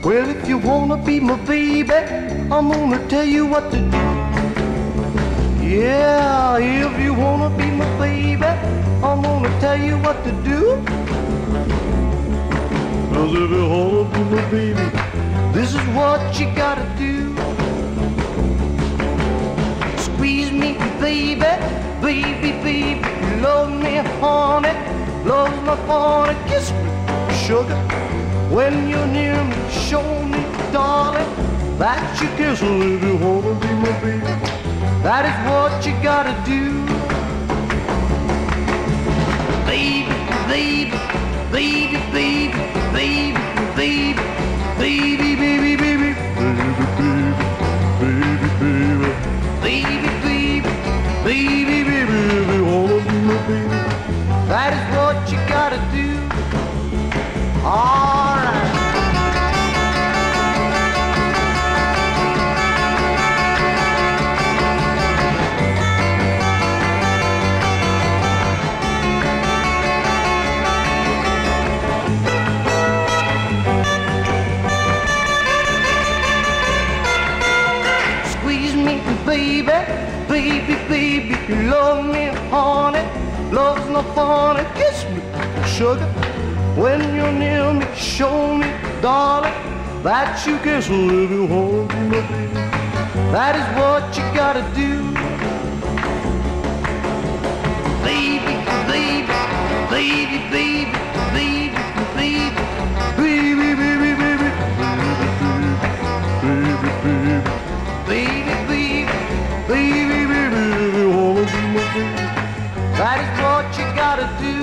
Well, if you wanna be my baby, I'm gonna tell you what to do. Yeah, if you wanna be my baby, I'm gonna tell you what to do. 'Cause if you wanna be my baby, this is what you gotta do. Squeeze me, baby, baby, baby, love me, honey, love my honey, kiss me, sugar. When you're near me, show me, darling, that you kiss me. If you wanna be my baby, that is what you gotta do. Baby, baby, baby, baby, baby, baby, baby, baby, baby, baby, baby, baby, baby, baby, if you wanna be my baby, that is what you gotta do. All right. Squeeze me, baby, baby, baby, love me, honey, love's not funny, kiss me, sugar. When you're near me, show me, darling, that you kiss me. If you wanna be my baby, that is what you gotta do. Baby, baby, baby, baby, baby, baby, baby, baby, baby, baby, baby, baby, baby, if you wanna be my baby, that is what you gotta do.